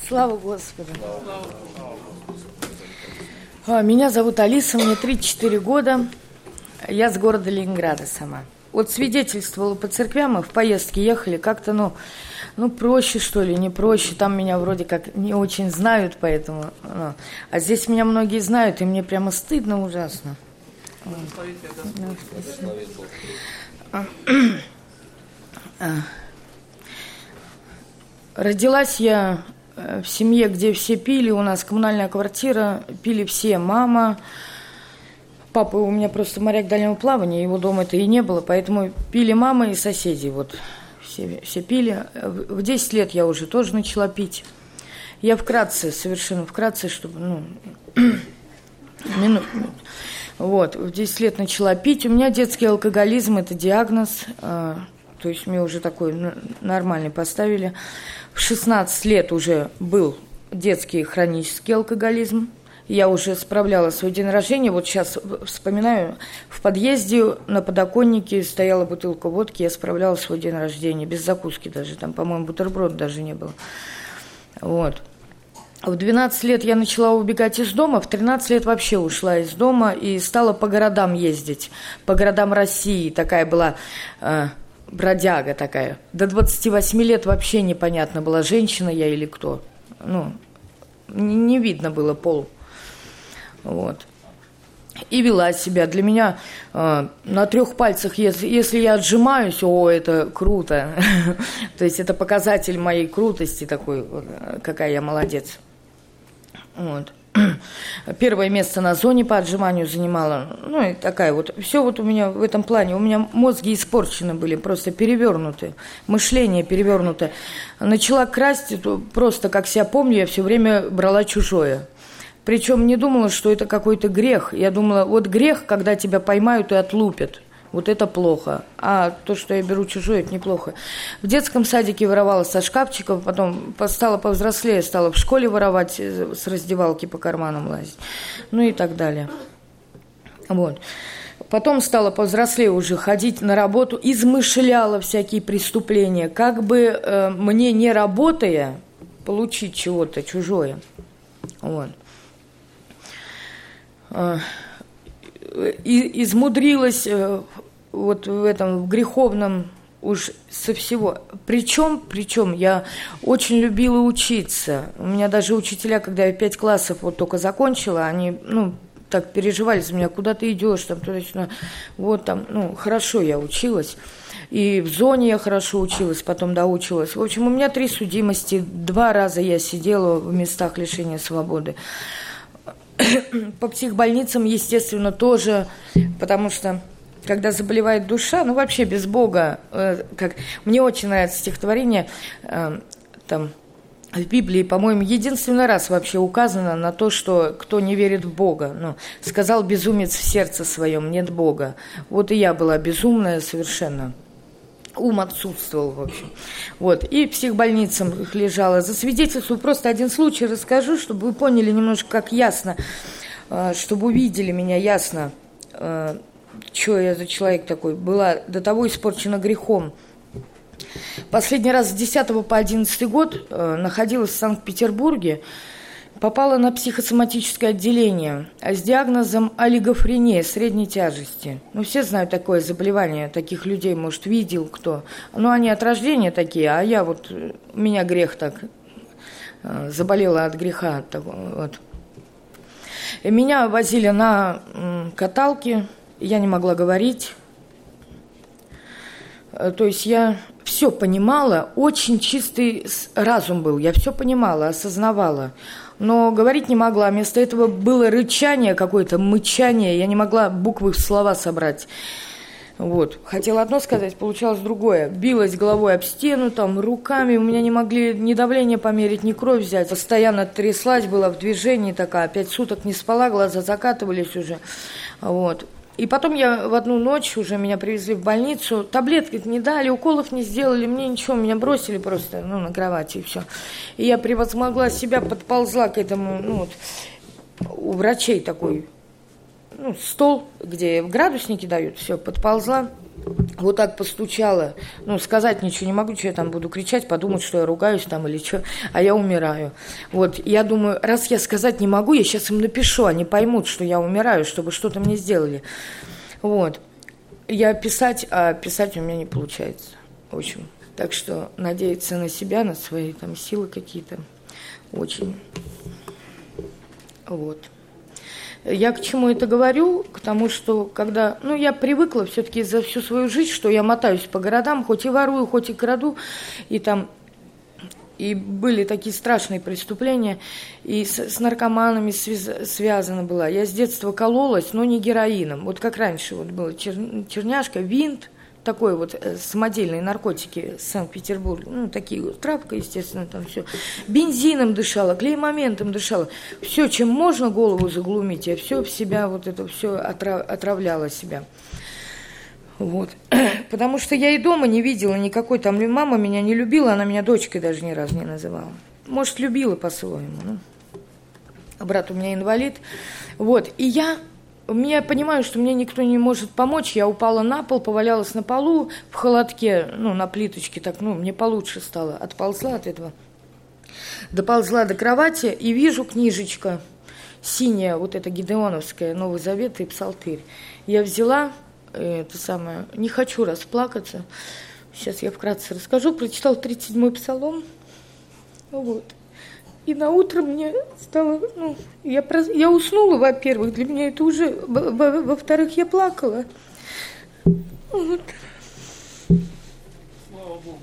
Слава Господу. Меня зовут Алиса, мне 34 года. Я с города Ленинграда сама. Вот свидетельствовала по церквям, мы в поездке ехали, как-то, проще, что ли, не проще. Там меня вроде как не очень знают, поэтому... А здесь меня многие знают, и мне прямо стыдно ужасно. Родилась я в семье, где все пили, у нас коммунальная квартира, пили все, мама... Папа у меня просто моряк дальнего плавания, его дома-то и не было, поэтому пили мама и соседи, вот, все пили. В 10 лет я уже тоже начала пить. Я совершенно вкратце, чтобы, Вот, в 10 лет начала пить. У меня детский алкоголизм, это диагноз, то есть мне уже такой нормальный поставили. В 16 лет уже был детский хронический алкоголизм. Я уже справляла свой день рождения. Вот сейчас вспоминаю, в подъезде на подоконнике стояла бутылка водки, я справляла свой день рождения, без закуски даже. Там, по-моему, бутерброд даже не было. Вот. В 12 лет я начала убегать из дома, в 13 лет вообще ушла из дома и стала по городам ездить. По городам России такая была... бродяга такая. До 28 лет вообще непонятно, была женщина я или кто. Не видно было пол. Вот. И вела себя. Для меня на 3 пальцах, если я отжимаюсь, это круто. То есть это показатель моей крутости такой, какая я молодец. Вот. Первое место на зоне по отжиманию занимала. И такая вот. Все вот у меня в этом плане. У меня мозги испорчены были, просто перевернуты. Мышление перевернуто. Начала красть, просто как себя помню, я все время брала чужое. Причем не думала, что это какой-то грех. Я думала, вот грех, когда тебя поймают и отлупят. Вот это плохо. А то, что я беру чужое, это неплохо. В детском садике воровала со шкафчиков, потом стала повзрослее, стала в школе воровать, с раздевалки по карманам лазить. И так далее. Вот. Потом стала повзрослее уже ходить на работу, измышляла всякие преступления, как бы мне, не работая, получить чего-то чужое. Вот. И измудрилась вот в этом в греховном уж со всего. Причем я очень любила учиться. У меня даже учителя, когда я 5 классов вот только закончила, они, так переживали за меня, куда ты идешь, там, туда-сюда. Вот там, хорошо я училась. И в зоне я хорошо училась, потом доучилась. В общем, у меня 3 судимости, 2 раза я сидела в местах лишения свободы. По психбольницам, естественно, тоже, потому что, когда заболевает душа, вообще без Бога, мне очень нравится стихотворение, там, в Библии, по-моему, единственный раз вообще указано на то, что кто не верит в Бога, сказал безумец в сердце своем, нет Бога. Вот и я была безумная совершенно. Ум отсутствовал, в общем. Вот. И в психбольницах лежала. Засвидетельствую просто один случай, расскажу, чтобы вы поняли немножко, как ясно, чтобы увидели меня ясно, что я за человек такой. Была до того испорчена грехом. Последний раз с 10 по 11 год находилась в Санкт-Петербурге, попала на психосоматическое отделение с диагнозом олигофрения средней тяжести. Все знают такое заболевание, таких людей, может, видел кто. Они от рождения такие, а я у меня грех так, заболела от греха. Вот. И меня возили на каталке, я не могла говорить. То есть я все понимала, очень чистый разум был, я все понимала, осознавала. Но говорить не могла. Вместо этого было рычание какое-то, мычание. Я не могла буквы в слова собрать. Вот. Хотела одно сказать, получалось другое. Билась головой об стену, руками. У меня не могли ни давление померить, ни кровь взять. Постоянно тряслась, была в движении такая. 5 суток не спала, глаза закатывались уже. Вот. И потом я в одну ночь уже меня привезли в больницу, таблетки не дали, уколов не сделали, мне ничего, меня бросили просто на кровати и все. И я превозмогла себя, подползла к этому, у врачей такой стол, где градусники дают, все, подползла, вот так постучала. Сказать ничего не могу, что я там буду кричать, подумать, что я ругаюсь там или что, а я умираю. Вот, я думаю, раз я сказать не могу, я сейчас им напишу, они поймут, что я умираю, чтобы что-то мне сделали. Вот. А писать у меня не получается, в общем. Так что надеяться на себя, на свои там силы какие-то, очень. Вот. Я к чему это говорю? К тому, что когда... я привыкла все-таки за всю свою жизнь, что я мотаюсь по городам, хоть и ворую, хоть и краду, и были такие страшные преступления, и с наркоманами связана была. Я с детства кололась, но не героином. Вот как раньше вот было черняшка, винт, такой вот самодельные наркотики Санкт-Петербурга, такие вот, травка, естественно, там все. Бензином дышала, клей-моментом дышала. Все, чем можно голову заглумить, я все в себя, вот это все отравляла себя. Вот. Потому что я и дома не видела никакой, там мама меня не любила, она меня дочкой даже ни разу не называла. Может, любила по-своему. Брат у меня инвалид. Вот. И я понимаю, что мне никто не может помочь. Я упала на пол, повалялась на полу в холодке, на плиточке, так, мне получше стало. Отползла от этого. Доползла до кровати и вижу книжечка синяя, вот эта гидеоновская, Новый Завет и Псалтырь. Я взяла, не хочу расплакаться. Сейчас я вкратце расскажу. Прочитал 37-й псалом. Вот. И на утро мне стало, я уснула, во-первых, для меня это уже, во-вторых, я плакала. Вот. Слава Богу,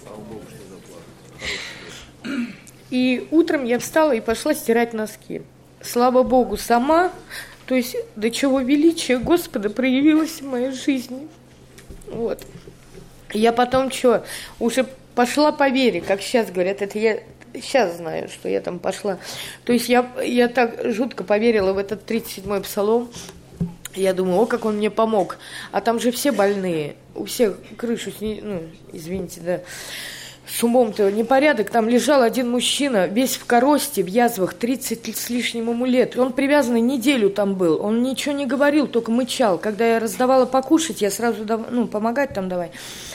что заплакала. И утром я встала и пошла стирать носки. Слава Богу, сама, то есть до чего величия Господа проявилось в моей жизни. Вот. Я потом уже пошла по вере, как сейчас говорят, это я сейчас знаю, что я там пошла. То есть я так жутко поверила в этот 37-й псалом. Я думаю, как он мне помог. А там же все больные, у всех крышу, извините, да, с умом-то непорядок. Там лежал один мужчина, весь в коросте, в язвах, 30 с лишним ему лет. Он привязанный неделю там был, он ничего не говорил, только мычал. Когда я раздавала покушать, я сразу, помогать там давай.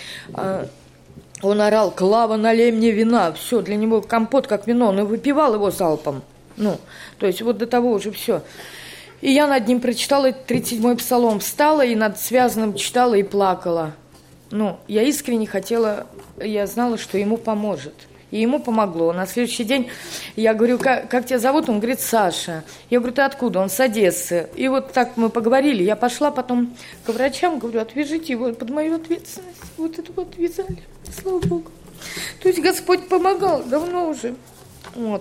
Он орал: «Клава, налей мне вина». Все, для него компот как вино, он и выпивал его залпом. То есть вот до того уже все. И я над ним прочитала 37-й псалом, встала и над связанным читала и плакала. Я искренне хотела, я знала, что ему поможет. И ему помогло. На следующий день я говорю: как тебя зовут? Он говорит: Саша. Я говорю: ты откуда? Он с Одессы. И вот так мы поговорили. Я пошла потом к врачам, говорю: отвяжите его под мою ответственность. Вот это вот вязали. Слава Богу. То есть Господь помогал давно уже. Вот.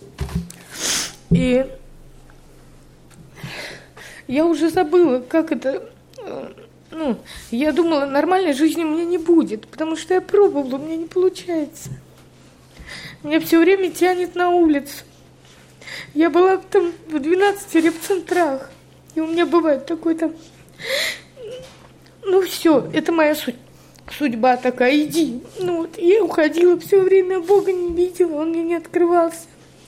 И я уже забыла, как это... я думала, нормальной жизни у меня не будет, потому что я пробовала, у меня не получается. Меня все время тянет на улицу. Я была там в 12 репцентрах, и у меня бывает такой там... все, это моя судьба такая, иди. Я уходила все время, Бога не видела, Он мне не открывался.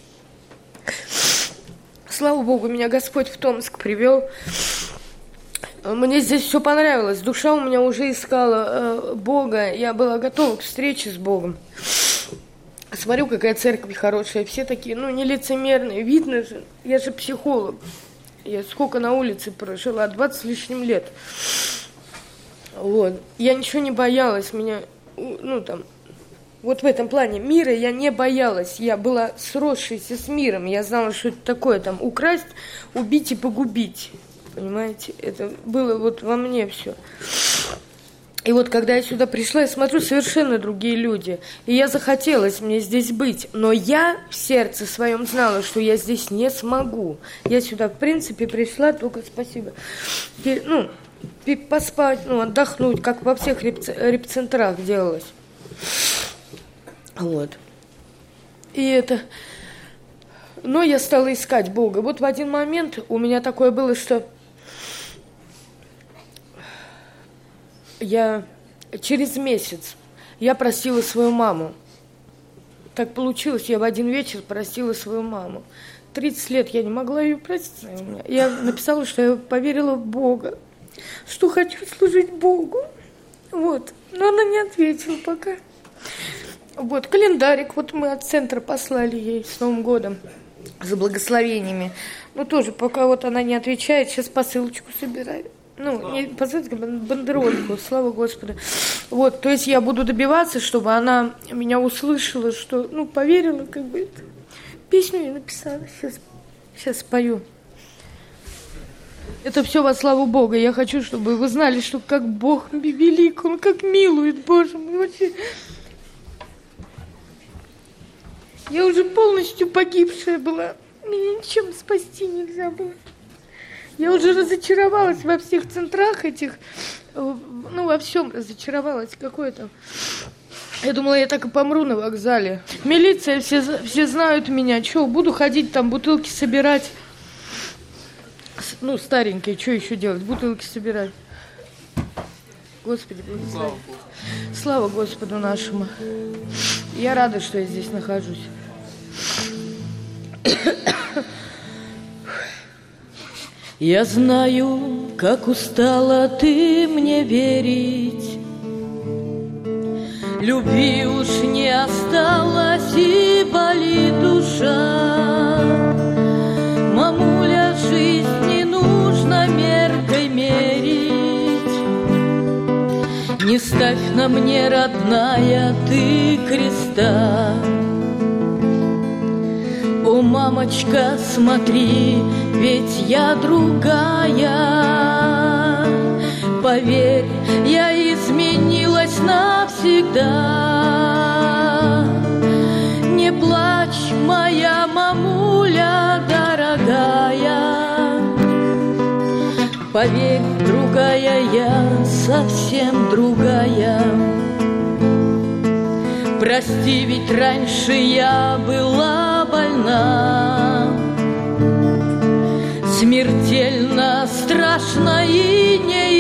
Слава Богу, меня Господь в Томск привел. Мне здесь все понравилось. Душа у меня уже искала Бога. Я была готова к встрече с Богом. Смотрю, какая церковь хорошая. Все такие, нелицемерные. Видно же, я же психолог. Я сколько на улице прожила? 20 с лишним лет. Вот. Я ничего не боялась. Меня, вот в этом плане мира я не боялась. Я была сросшейся с миром. Я знала, что это такое, там, украсть, убить и погубить. Понимаете? Это было вот во мне все. И вот когда я сюда пришла, я смотрю, совершенно другие люди. И я захотелось мне здесь быть. Но я в сердце своем знала, что я здесь не смогу. Я сюда, в принципе, пришла только, спасибо, поспать, отдохнуть, как во всех репцентрах делалось. Вот. И это... Но я стала искать Бога. Вот в один момент у меня такое было, что через месяц я простила свою маму. Так получилось, я в один вечер простила свою маму. 30 лет я не могла ее простить. Я написала, что я поверила в Бога, что хочу служить Богу. Вот. Но она не ответила пока. Вот, календарик. Вот мы от центра послали ей с Новым годом за благословениями. Ну, тоже, пока вот она не отвечает, сейчас посылочку собираю. Ну, не посылочку, бандерольку, слава Господу. Вот, то есть я буду добиваться, чтобы она меня услышала, что, ну, поверила, как бы. Песню я написала, сейчас спою. Это все во славу Бога. Я хочу, чтобы вы знали, что как Бог велик, Он как милует, Боже мой. Вообще. Я уже полностью погибшая была. Меня ничем спасти нельзя было. Я уже разочаровалась во всех центрах этих, ну, во всем разочаровалась. Какое-то. Я думала, я так и помру на вокзале. Милиция, все знают меня. Что, буду ходить там, бутылки собирать. Ну, старенькие, что еще делать? Бутылки собирать. Господи, благослови. Слава Господу нашему. Я рада, что я здесь нахожусь. Я знаю, как устала ты мне верить. Любви уж не осталось и болит душа. Мамуля, жизнь не нужно меркой мерить. Не ставь на мне, родная, ты креста. О, мамочка, смотри, ведь я другая. Поверь, я изменилась навсегда. Не плачь, моя мамуля дорогая. Поверь, другая я, совсем другая. Прости, ведь раньше я была больна. Смертельно, страшно и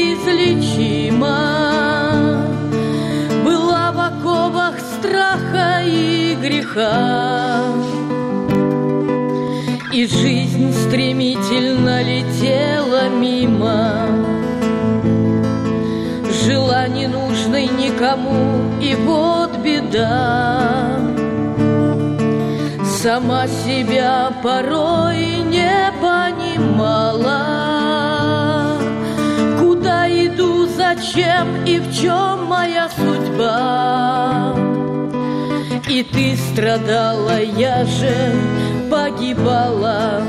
неизлечимо. Была в оковах страха и греха. И жизнь стремительно летела мимо. Жила ненужной никому, и вот беда. Сама себя порой не понимала. Куда иду, зачем и в чем моя судьба? И ты страдала, я же погибала.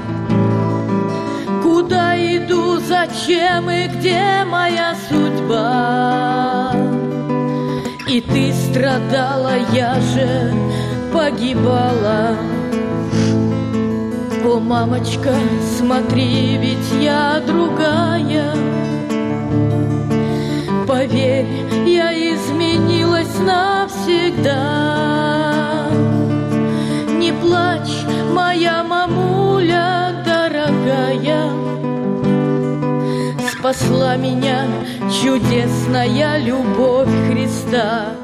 Куда иду, зачем и где моя судьба? И ты страдала, я же погибала. О, мамочка, смотри, ведь я другая. Поверь, я изменилась навсегда. Не плачь, моя мамуля дорогая. Спасла меня чудесная любовь Христа.